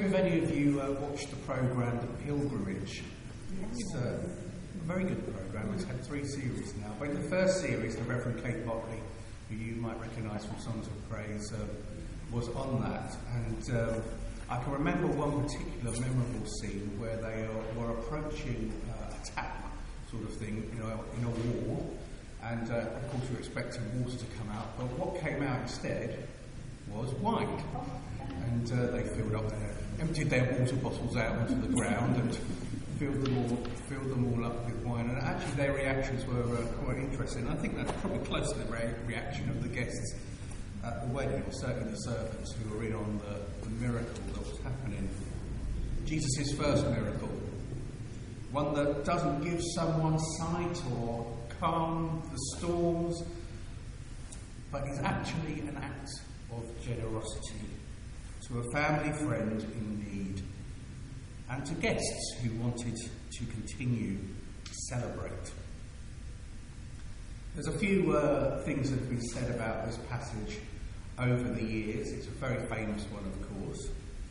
have any of you watched the programme The Pilgrimage? It's a very good programme. It's had 3 series now. But in the first series, the Reverend Kate Motley, who you might recognise from Songs of Praise, was on that. And I can remember one particular memorable scene where they were approaching attack sort of thing, in a war. And of course, you're expecting water to come out. But what came out instead was wine. And they emptied their water bottles out onto the ground and filled them all up with wine. And actually, their reactions were quite interesting. I think that's probably close to the reaction of the guests at the wedding, or certainly the servants who were in on the miracle that was happening. Jesus' first miracle, one that doesn't give someone sight or calm the storms, but is actually an act of generosity to a family friend in need and to guests who wanted to continue to celebrate. There's a few things that have been said about this passage over the years. It's a very famous one, of course.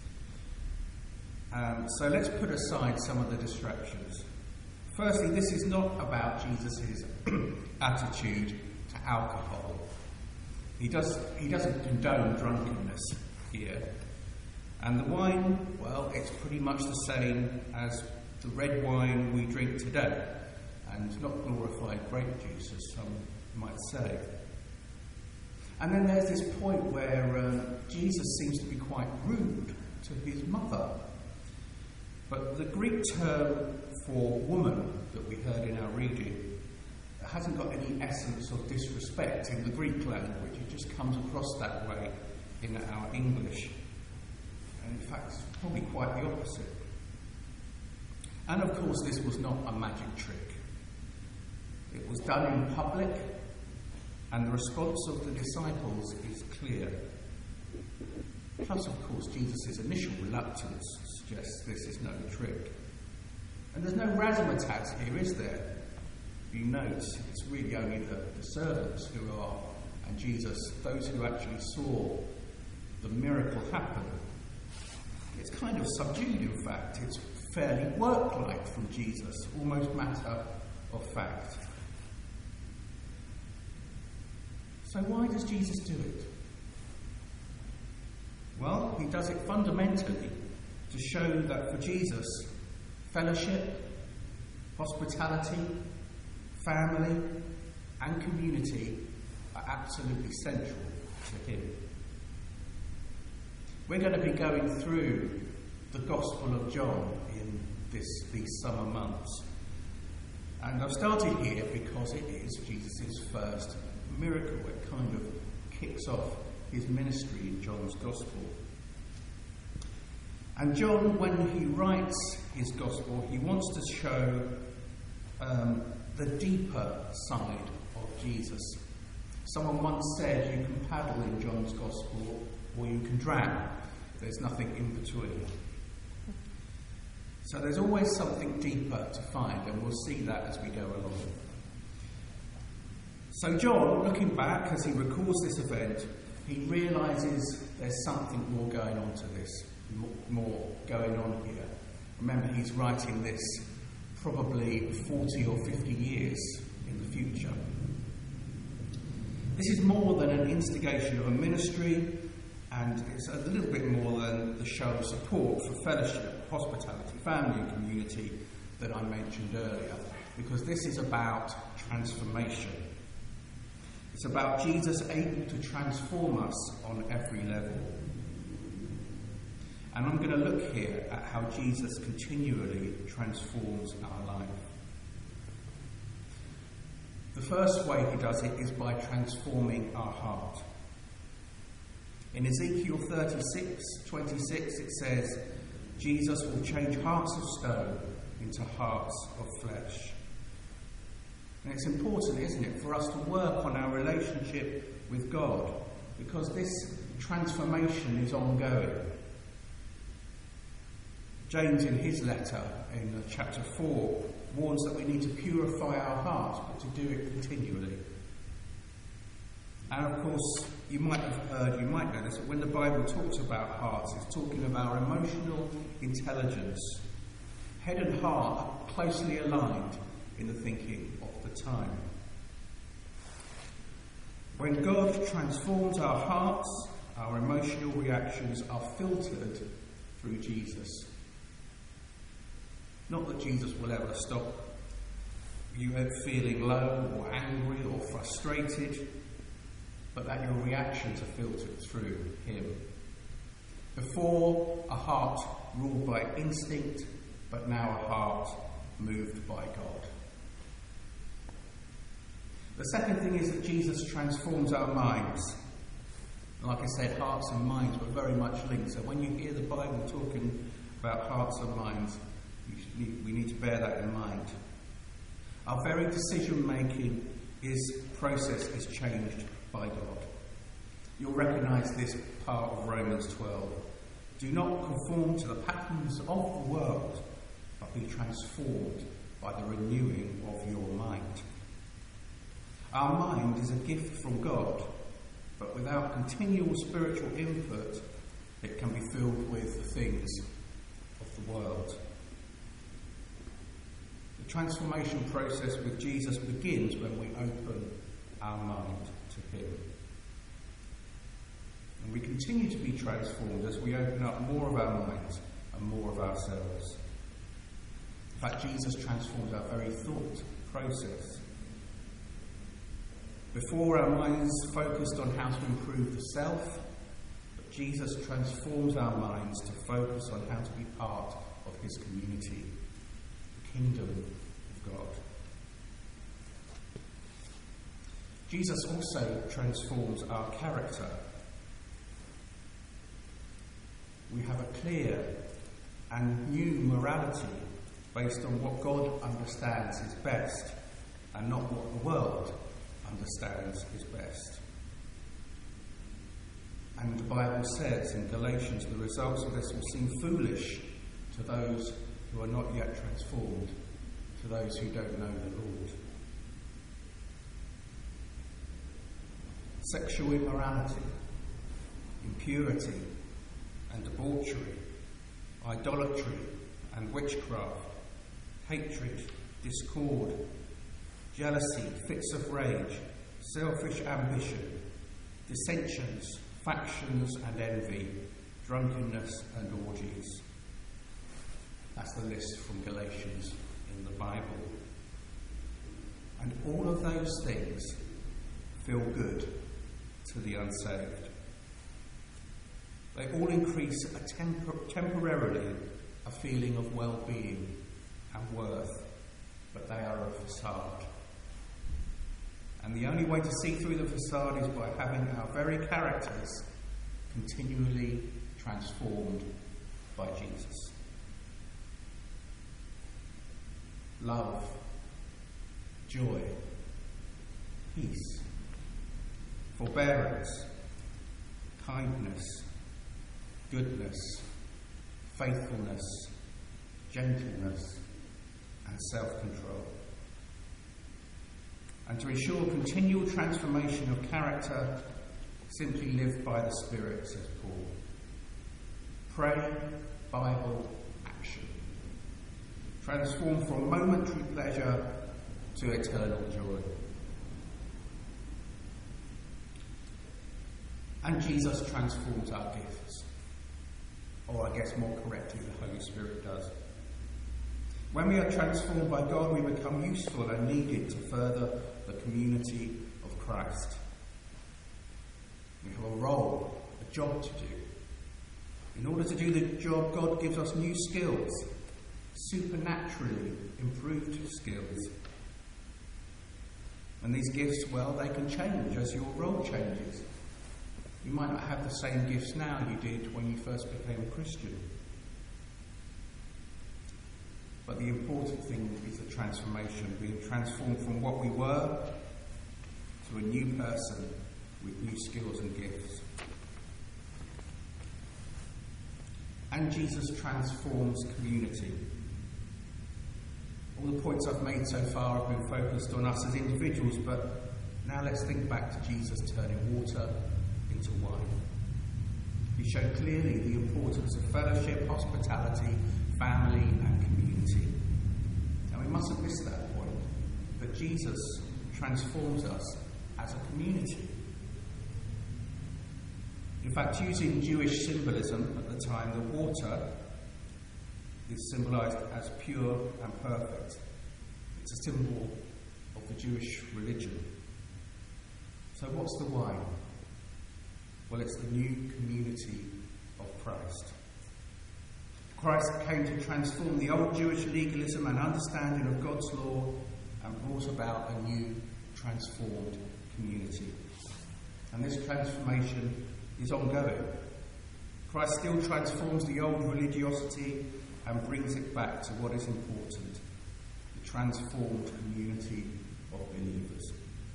So let's put aside some of the distractions. Firstly, this is not about Jesus' attitude to alcohol. He doesn't condone drunkenness here. And the wine, well, it's pretty much the same as the red wine we drink today, and not glorified grape juice, as some might say. And then there's this point where Jesus seems to be quite rude to his mother. But the Greek term for woman that we heard in our reading hasn't got any essence of disrespect in the Greek language. It just comes across that way in our English. And in fact, it's probably quite the opposite. And of course, this was not a magic trick. It was done in public, and the response of the disciples is clear. Plus, of course, Jesus' initial reluctance suggests this is no trick. And there's no razzmatazz here, is there? You note it's really only the servants who are, and Jesus, those who actually saw the miracle happen. It's kind of subdued, in fact. It's fairly work-like from Jesus, almost matter of fact. So why does Jesus do it? Well, he does it fundamentally to show that for Jesus, fellowship, hospitality, family, and community are absolutely central to him. We're going to be going through the Gospel of John in these summer months. And I've started here because it is Jesus' first miracle. It kind of kicks off his ministry in John's Gospel. And John, when he writes his Gospel, he wants to show the deeper side of Jesus. Someone once said you can paddle in John's Gospel or you can drown. There's nothing in between. So there's always something deeper to find, and we'll see that as we go along. So John, looking back as he records this event, he realises there's something more going on to this, more going on here. Remember, he's writing this probably 40 or 50 years in the future. This is more than an instigation of a ministry, and it's a little bit more than the show of support for fellowship, hospitality, family and community that I mentioned earlier, because this is about transformation. It's about Jesus able to transform us on every level. And I'm going to look here at how Jesus continually transforms our life. The first way he does it is by transforming our heart. In Ezekiel 36:26 it says, Jesus will change hearts of stone into hearts of flesh. And it's important, isn't it, for us to work on our relationship with God, because this transformation is ongoing. James, in his letter, in chapter 4, warns that we need to purify our hearts, but to do it continually. And of course, you might know this, but when the Bible talks about hearts, it's talking of our emotional intelligence. Head and heart are closely aligned in the thinking of the time. When God transforms our hearts, our emotional reactions are filtered through Jesus. Not that Jesus will ever stop you feeling low or angry or frustrated, but that your reactions are filtered through him. Before, a heart ruled by instinct, but now a heart moved by God. The second thing is that Jesus transforms our minds. Like I said, hearts and minds were very much linked. So when you hear the Bible talking about hearts and minds, we need to bear that in mind. Our very decision-making process is changed by God. You'll recognise this part of Romans 12. Do not conform to the patterns of the world, but be transformed by the renewing of your mind. Our mind is a gift from God, but without continual spiritual input, it can be filled with the things of the world. The transformation process with Jesus begins when we open our mind to him. And we continue to be transformed as we open up more of our minds and more of ourselves. In fact, Jesus transforms our very thought process. Before, our minds focused on how to improve the self, but Jesus transforms our minds to focus on how to be part of his community, the kingdom of God. Jesus also transforms our character. We have a clear and new morality based on what God understands is best and not what the world understands is best. And the Bible says in Galatians, the results of this will seem foolish to those who are not yet transformed, to those who don't know the Lord. Sexual immorality, impurity and debauchery, idolatry and witchcraft, hatred, discord, jealousy, fits of rage, selfish ambition, dissensions, factions and envy, drunkenness and orgies. That's the list from Galatians in the Bible. And all of those things feel good to the unsaved. They all increase temporarily a feeling of well-being and worth, but they are a facade. And the only way to see through the facade is by having our very characters continually transformed by Jesus. Love, joy, peace, forbearance, kindness, goodness, faithfulness, gentleness, and self-control. And to ensure continual transformation of character, simply live by the Spirit, says Paul. Pray, Bible, action. Transform from momentary pleasure to eternal joy. And Jesus transforms our gifts. Or I guess more correctly, the Holy Spirit does. When we are transformed by God, we become useful and needed to further the community of Christ. We have a role, a job to do. In order to do the job, God gives us new skills, supernaturally improved skills. And these gifts, well, they can change as your role changes. You might not have the same gifts now you did when you first became a Christian. But the important thing is the transformation, being transformed from what we were to a new person with new skills and gifts. And Jesus transforms community. All the points I've made so far have been focused on us as individuals, but Now let's think back to Jesus turning water into wine. He showed clearly the importance of fellowship, hospitality, family and community. And we mustn't miss that point, that Jesus transforms us as a community. In fact, using Jewish symbolism at the time, the water is symbolised as pure and perfect. It's a symbol of the Jewish religion. So what's the wine? Well, it's the new community of Christ. Christ came to transform the old Jewish legalism and understanding of God's law and brought about a new, transformed community. And this transformation is ongoing. Christ still transforms the old religiosity and brings it back to what is important, the transformed community of believers.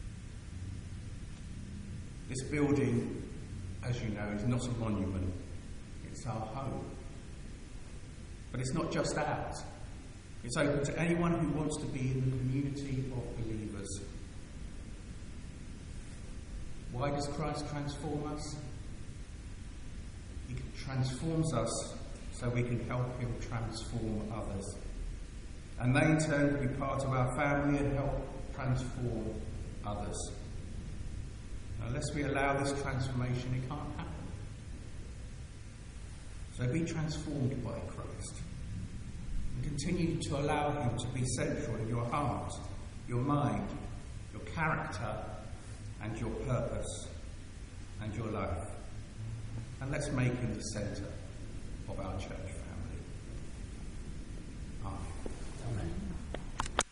This building, as you know, is not a monument, it's our home. But it's not just ours. It's open to anyone who wants to be in the community of believers. Why does Christ transform us? He transforms us so we can help him transform others. And they in turn can be part of our family and help transform others. Unless we allow this transformation, it can't happen. So be transformed by Christ. And continue to allow him to be central in your heart, your mind, your character, and your purpose, and your life. And let's make him the centre of our church family. Amen. Amen.